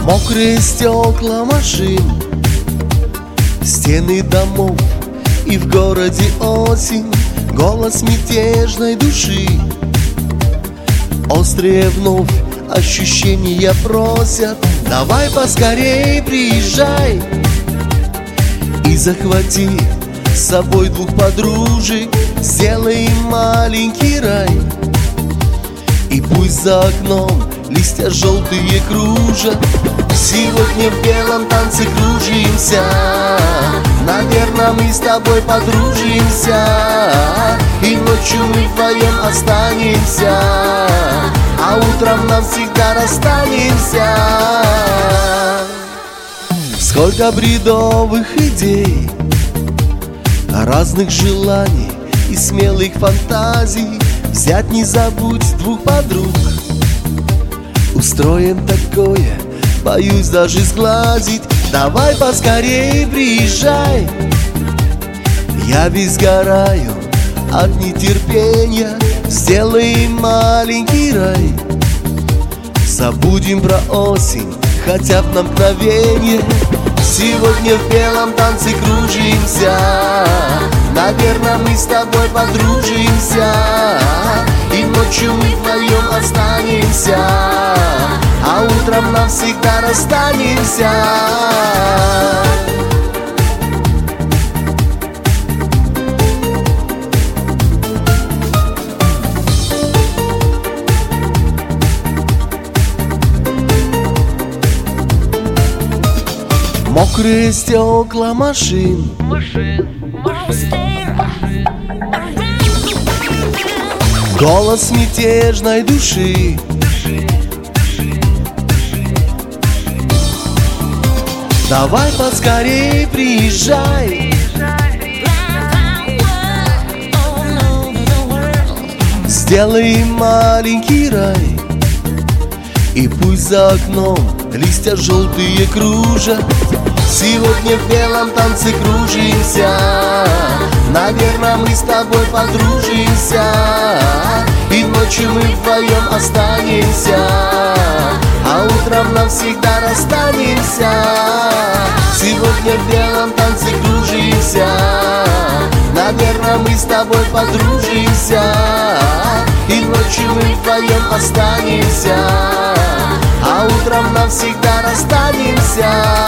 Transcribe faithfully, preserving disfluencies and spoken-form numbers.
Мокрые стекла машин, стены домов, и в городе осень, голос мятежной души. Острые вновь ощущения просят: давай поскорей приезжай и захвати с собой двух подружек, сделай им маленький рай. И пусть за окном листья желтые кружат, сегодня в белом танце кружимся. Наверное, мы с тобой подружимся, и ночью мы вдвоем останемся, а утром навсегда расстанемся. Сколько бредовых идей, разных желаний и смелых фантазий. Взять не забудь двух подруг, устроим такое, боюсь даже сглазить. Давай поскорей приезжай, я весь сгораю от нетерпения. Сделаем маленький рай, забудем про осень хотя бы на мгновение. Сегодня в белом танце кружимся, наверное, мы с тобой подружимся, и ночью мы вдвоем останемся, а утром навсегда расстанемся. Мокрые стекла машин, голос мятежной души. Давай поскорей приезжай, сделай маленький рай. И пусть за окном листья желтые кружат, сегодня в белом танце кружимся. Наверное, мы с тобой подружимся, и ночью мы вдвоем останемся, а утром навсегда расстанемся. Сегодня в белом танце кружимся, наверное, мы с тобой подружимся, и ночью мы вдвоем останемся, а утром навсегда расстанемся.